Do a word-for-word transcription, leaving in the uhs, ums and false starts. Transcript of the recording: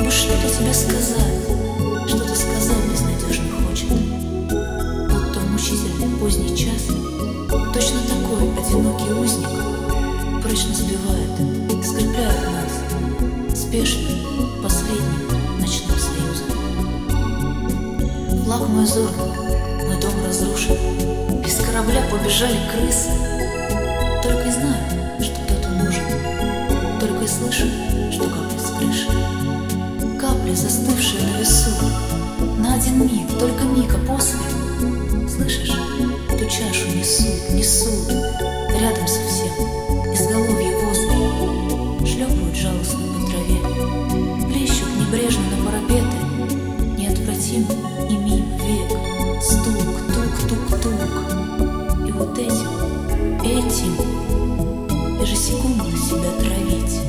Ну что-то тебе сказать, что-то сказать безнадежно хочет. Будто в мучительный поздний час точно такой одинокий узник прочно сбивает, скрепляет нас спешным, последним ночным союзом. Флаг мой зоркий, мой дом разрушен, из корабля побежали крысы. Только и знаю, что кто-то нужен, только и слышу, что капли с крыши. Капли, застывшие на весу, на один миг, только миг, а после, слышишь, эту чашу несут, несут, рядом совсем, изголовье воздух, шлепают жалостно по траве, плещут небрежно на парапеты, неотвратимо и мимо век, стук, тук, тук, тук. И вот этим, этим ежесекундно себя травить.